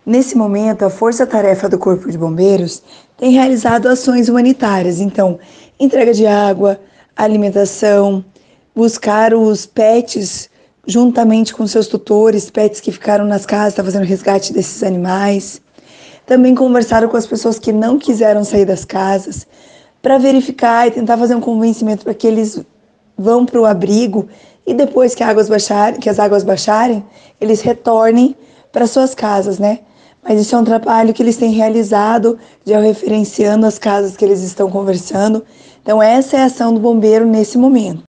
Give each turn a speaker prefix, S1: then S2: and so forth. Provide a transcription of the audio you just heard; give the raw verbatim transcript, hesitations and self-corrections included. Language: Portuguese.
S1: Nesse momento, a Força-Tarefa do Corpo de Bombeiros tem realizado ações humanitárias, então, entrega de água, alimentação, buscar os pets juntamente com seus tutores, pets que ficaram nas casas, está fazendo resgate desses animais. Também conversaram com as pessoas que não quiseram sair das casas para verificar e tentar fazer um convencimento para que eles vão para o abrigo e depois que, águas baixarem, que as águas baixarem, eles retornem para suas casas, né? Mas isso é um trabalho que eles têm realizado, georreferenciando as casas que eles estão conversando. Então, essa é a ação do bombeiro nesse momento.